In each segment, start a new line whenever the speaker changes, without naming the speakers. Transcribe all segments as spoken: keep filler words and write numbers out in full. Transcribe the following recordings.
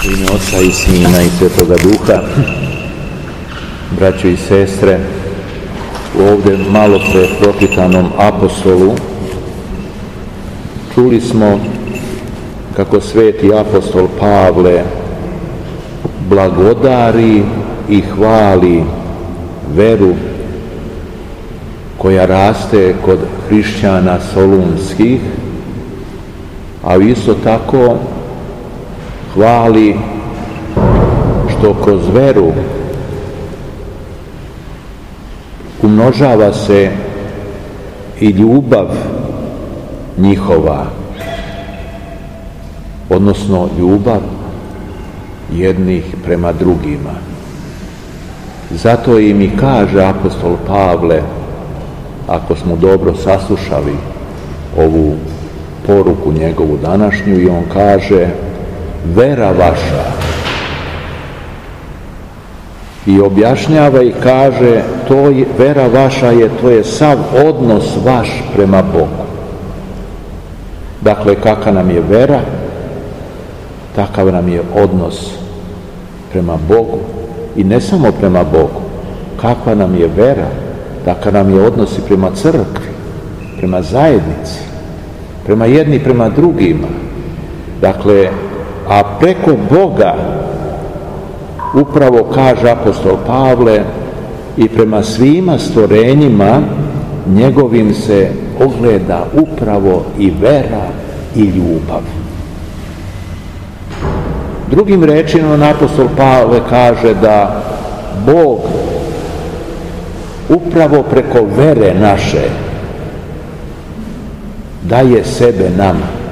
U ime Oca i Sina i Svetoga Duha, braćo i sestre, ovdje malo pre pročitanom apostolu čuli smo kako sveti apostol Pavle blagodari i hvali veru koja raste kod hrišćana solunskih, a isto tako hvali što kroz veru umnožava se i ljubav njihova, odnosno ljubav jednih prema drugima. Zato im i kaže apostol Pavle, ako smo dobro saslušali ovu poruku njegovu današnju, i on kaže: vera vaša, i objašnjava i kaže, to je, vera vaša je, to je sav odnos vaš prema Bogu. Dakle, kakva nam je vera, takav nam je odnos prema Bogu, i ne samo prema Bogu. Kakva nam je vera, takav nam je odnos i prema crkvi, prema zajednici, prema jedni prema drugima. Dakle, a preko Boga, upravo kaže apostol Pavle, i prema svima stvorenjima njegovim se ogleda upravo i vera i ljubav. Drugim rečima, apostol Pavle kaže da Bog upravo preko vere naše daje sebe nama.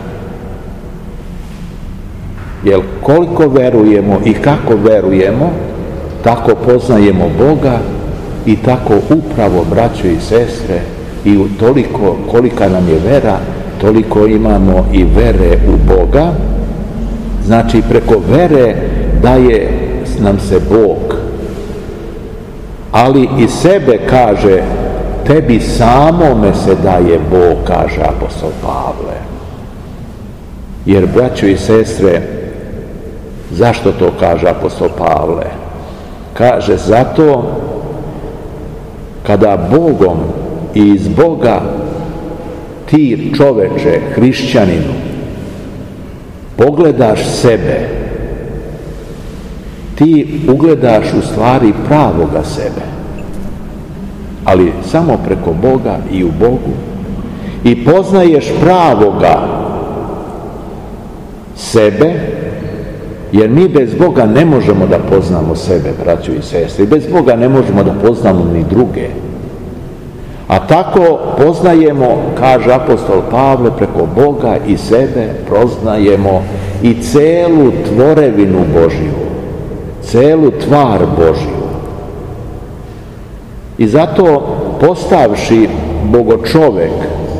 Jer koliko verujemo i kako verujemo, tako poznajemo Boga, i tako upravo, braćo i sestre, i toliko kolika nam je vera, toliko imamo i vere u Boga. Znači, preko vere daje nam se Bog, ali i sebe, kaže, tebi samome se daje Bog, kaže apostol Pavle. Jer, braćo i sestre, zašto to kaže apostol Pavle? Kaže, zato kada Bogom i iz Boga ti, čoveče, hrišćaninu, pogledaš sebe, ti ugledaš u stvari pravoga sebe, ali samo preko Boga i u Bogu, i poznaješ pravoga sebe, jer mi bez Boga ne možemo da poznamo sebe, braćo i sestre, i bez Boga ne možemo da poznamo ni druge. A tako poznajemo, kaže apostol Pavle, preko Boga i sebe poznajemo i celu tvorevinu Božju, celu tvar Božju. I zato, postavši bogočovek,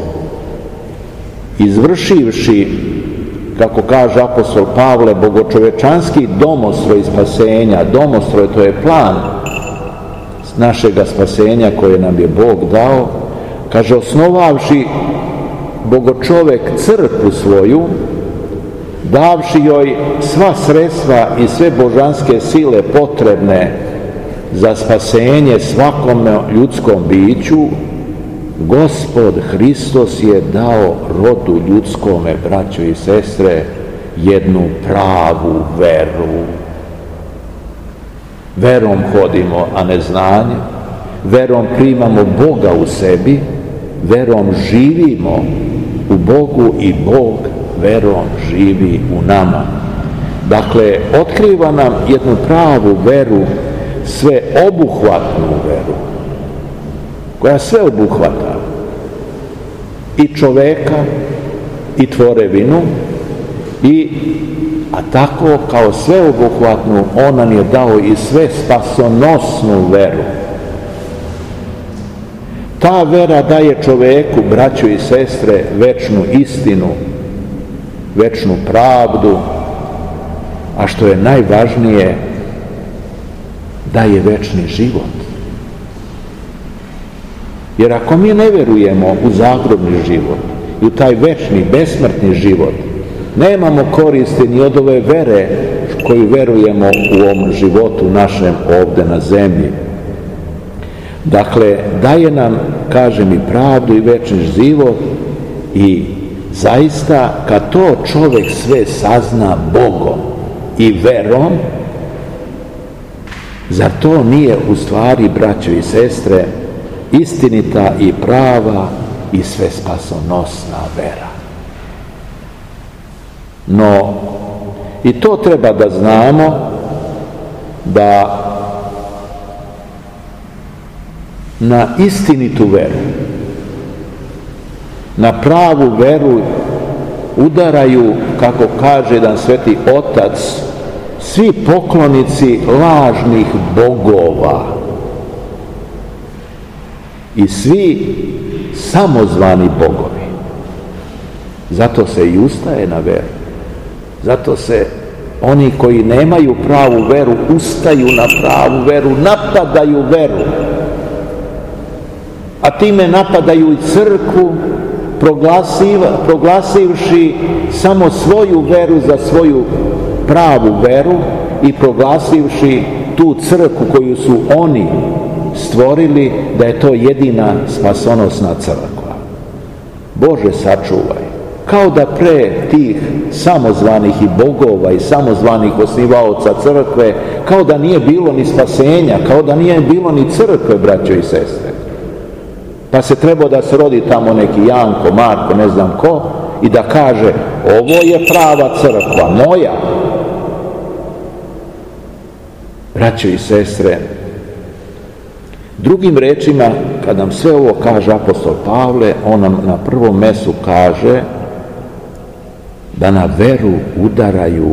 izvršivši, kako kaže apostol Pavle, bogočovečanski domostroj spasenja, domostroj, to je plan našega spasenja koje nam je Bog dao, kaže, osnovavši bogočovek crkvu svoju, davši joj sva sredstva i sve božanske sile potrebne za spasenje svakom ljudskom biću, Gospod Hristos je dao rodu ljudskome, braćo i sestre, jednu pravu veru. Verom hodimo, a ne znanje, verom primamo Boga u sebi, verom živimo u Bogu i Bog verom živi u nama. Dakle, otkriva nam jednu pravu veru, sveobuhvatnu veru, koja sve obuhvata, i čoveka, i tvorevinu, i, a tako kao sveobuhvatnu, on nam je dao i sve spasonosnu veru. Ta vera daje čoveku, braćo i sestre, večnu istinu, večnu pravdu, a što je najvažnije, daje večni život. Jer ako mi ne verujemo u zagrobni život i u taj večni, besmrtni život, nemamo koristi ni od ove vere koju verujemo u ovom životu našem ovdje na zemlji. Dakle, daje nam, kažem, i pravdu i večni život i zaista kad to čovjek sve sazna Bogom i verom, zar to nije u stvari, braćo i sestre, istinita i prava i sve spasonosna vera? No, i to treba da znamo, da na istinitu veru, na pravu veru udaraju, kako kaže jedan sveti otac, svi poklonici lažnih bogova i svi samozvani bogovi. Zato se i ustaje na veru. Zato se oni koji nemaju pravu veru ustaju na pravu veru, napadaju veru. A time napadaju i crkvu, proglasivši samo svoju veru za svoju pravu veru i proglasivši tu crkvu koju su oni stvorili da je to jedina spasonosna crkva. Bože, sačuvaj. Kao da pre tih samozvanih i bogova i samozvanih osnivaoca crkve, kao da nije bilo ni spasenja, kao da nije bilo ni crkve, braćo i sestre. Pa se trebao da se rodi tamo neki Janko, Marko, ne znam ko, i da kaže, ovo je prava crkva, moja. Braćo i sestre, drugim rečima, kad nam sve ovo kaže apostol Pavle, on nam na prvom mestu kaže da na veru udaraju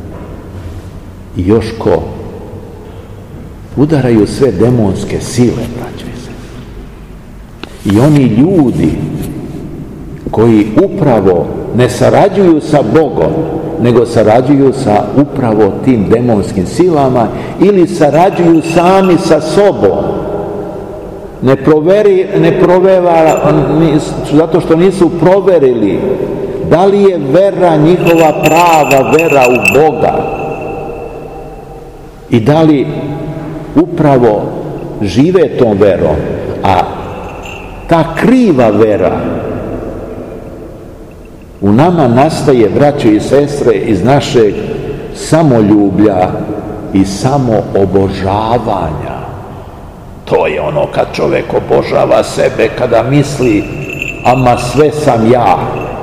i još ko? Udaraju sve demonske sile, braćo i sestre. I oni ljudi koji upravo ne sarađuju sa Bogom, nego sarađuju sa upravo tim demonskim silama ili sarađuju sami sa sobom. Ne proveri, ne proveva, zato što nisu proverili da li je vera njihova prava vera u Boga i da li upravo žive tom verom, a ta kriva vera u nama nastaje, braćo i sestre, iz našeg samoljublja i samoobožavanja. To je ono kad čovjek obožava sebe, kada misli, ama sve sam ja.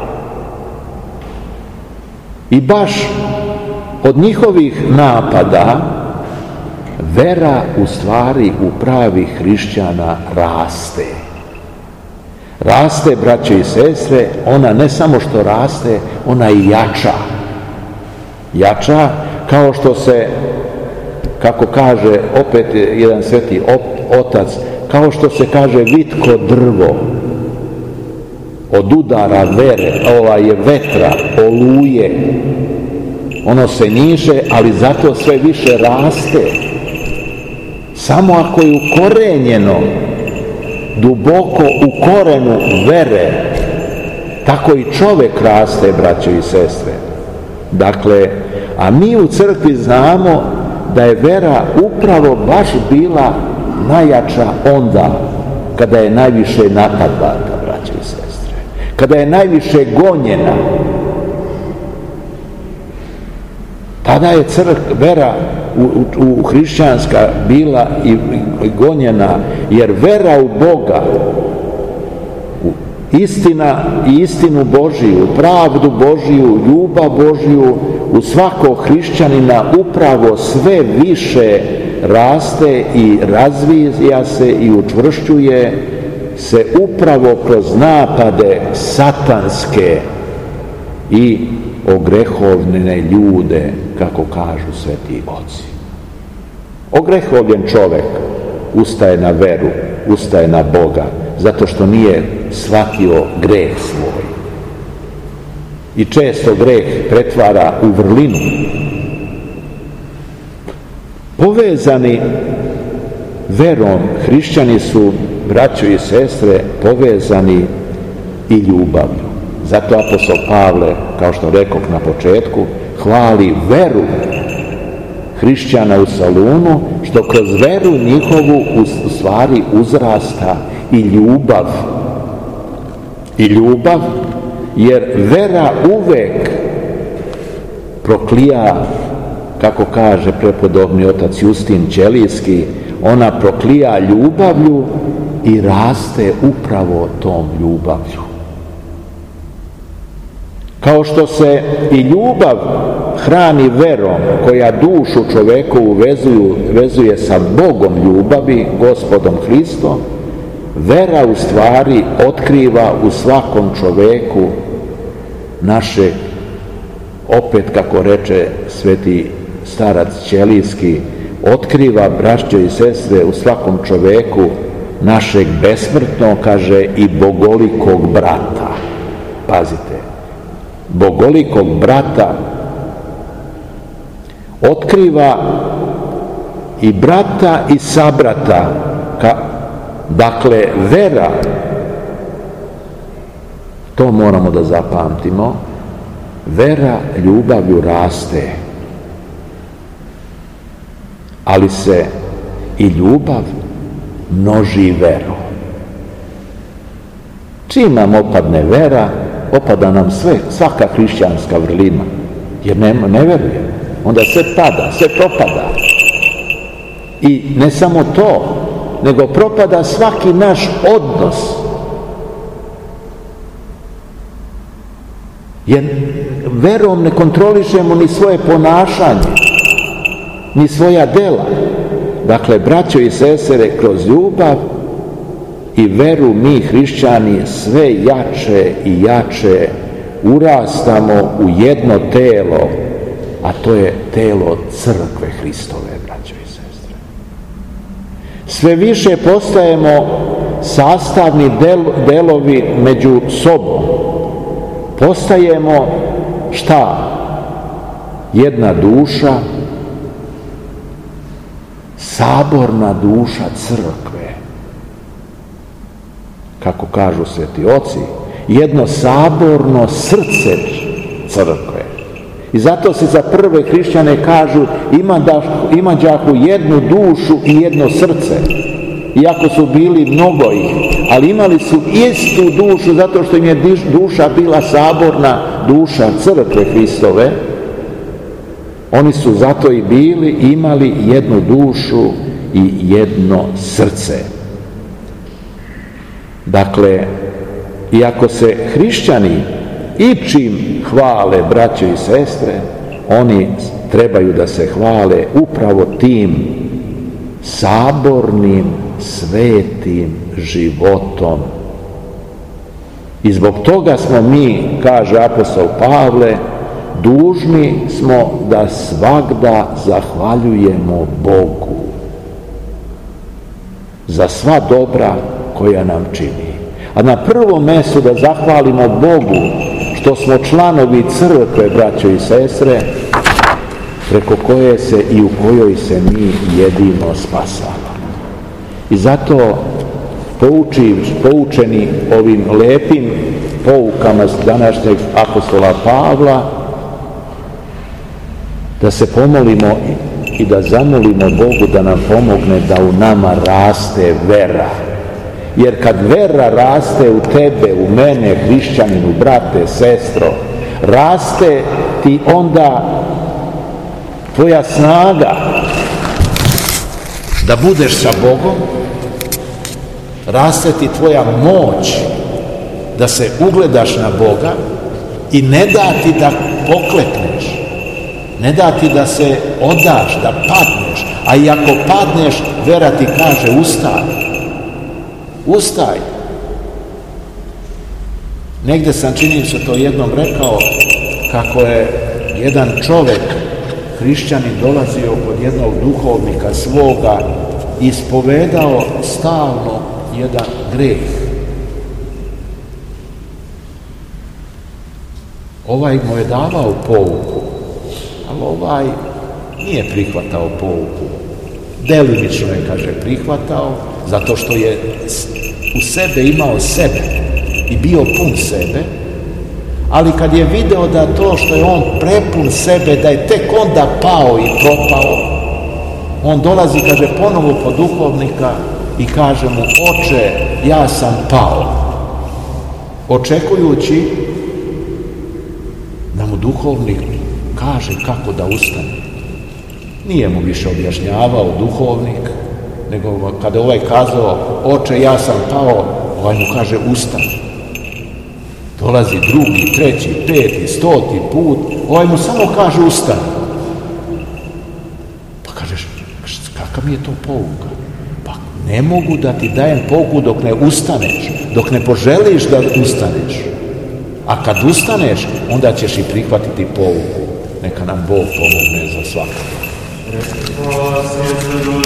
I baš od njihovih napada vera u stvari u pravih hrišćana raste. Raste, braćo i sestre, ona ne samo što raste, ona i jača. Jača kao što se, kako kaže opet jedan sveti otac, kao što se kaže vitko drvo od udara vere, ova je vetra, oluje, ono se niže, ali zato sve više raste. Samo ako je ukorenjeno duboko u korenu vere, tako i čovjek raste, braćo i sestre. Dakle, a mi u crkvi znamo da je vera upravo baš bila najjača onda kada je najviše napadata, braćo i sestre. Kada je najviše gonjena. Tada je crk, vera u, u, u hrišćanska bila i, i gonjena, jer vera u Boga, u istina i istinu Božiju, pravdu Božiju, ljubav Božiju, u svakog hrišćanina upravo sve više raste i razvija se i učvršćuje se upravo kroz napade satanske i ogrehovljene ljude, kako kažu sveti oci. Ogrehovljen čovjek ustaje na veru, ustaje na Boga, zato što nije shvatio greh svoj. I često greh pretvara u vrlinu. Povezani verom, hrišćani su, braćo i sestre, povezani i ljubavlju. Zato apostol Pavle, kao što rekoh na početku, hvali veru hrišćana u Solunu, što kroz veru njihovu u stvari uzrasta i ljubav. I ljubav, jer vera uvek proklija, kako kaže prepodobni otac Justin Ćelijski, ona proklija ljubavlju i raste upravo tom ljubavlju. Kao što se i ljubav hrani verom, koja dušu čovekovu vezuju, vezuje sa Bogom ljubavi, Gospodom Hristom, vera u stvari otkriva u svakom čoveku naše, opet kako reče sveti starac Ćelijski, otkriva, braćo i sestre, u svakom čoveku našeg besmrtnog, kaže, i bogolikog brata. Pazite, bogolikog brata otkriva i brata i sabrata. Ka, dakle, vera, to moramo da zapamtimo, vera ljubavlju raste, ali se i ljubav množi veru. Čim nam opadne vera, opada nam sve, svaka hrišćanska vrlina, jer ne, ne veruje. Onda sve pada, sve propada. I ne samo to, nego propada svaki naš odnos. Jer verom ne kontrolišemo ni svoje ponašanje, ni svoja dela. Dakle, braćo i sestre, kroz ljubav i veru mi hrišćani sve jače i jače urastamo u jedno telo, a to je telo crkve Hristove, braćo i sestre. Sve više postajemo sastavni del, delovi među sobom. Postajemo šta? Jedna duša, saborna duša crkve. Kako kažu sveti oci, jedno saborno srce crkve. I zato se za prve hrišćane kažu ima da, imađahu jednu dušu i jedno srce. Iako su bili mnogo ih, ali imali su istu dušu zato što im je duša bila saborna duša crkve Hristove. Oni su zato i bili, imali jednu dušu i jedno srce. Dakle, iako se hrišćani ičim hvale, braćo i sestre, oni trebaju da se hvale upravo tim sabornim, svetim životom. I zbog toga smo mi, kaže apostol Pavle, dužni smo da svagda zahvaljujemo Bogu za sva dobra koja nam čini. A na prvom mjestu da zahvalimo Bogu što smo članovi crkve, braćo i sestre, preko koje se i u kojoj se mi jedino spasavamo. I zato pouči, poučeni ovim lepim poukama današnjeg apostola Pavla, da se pomolimo i da zamolimo Bogu da nam pomogne da u nama raste vera. Jer kad vera raste u tebe, u mene, hrišćaninu, brate, sestro, raste ti onda tvoja snaga da budeš sa Bogom, raste ti tvoja moć da se ugledaš na Boga i ne da ti da poklekneš, ne da ti da se odaš, da padneš, a i ako padneš, vera ti kaže ustaj, ustaj. Negde sam, čini se, to jednom rekao, kako je jedan čovjek, hrišćanin, dolazio kod jednog duhovnika svoga i ispovedao stalno jedan greh. Ovaj mu je davao pouku, ali ovaj nije prihvatao pouku. Delimično je, kaže, prihvatao, zato što je u sebe imao sebe i bio pun sebe, ali kad je video da to što je on prepun sebe da je tek onda pao i propao. On dolazi, kaže, ponovo po duhovnika i kaže mu: oče, ja sam pao. Očekujući da mu duhovnik kaže kako da ustane. Nije mu više objašnjavao duhovnik, nego kada ovaj kazao: oče, ja sam pao, ovaj mu kaže: ustani. Dolazi drugi, treći, peti, stoti put, ovaj mu samo kaže: ustani. Pa kažeš: kakav mi je to pouka? Pa ne mogu da ti dajem pouku dok ne ustaneš, dok ne poželiš da ustaneš. A kad ustaneš, onda ćeš i prihvatiti pouku. Neka nam Bog pomogne za svakako.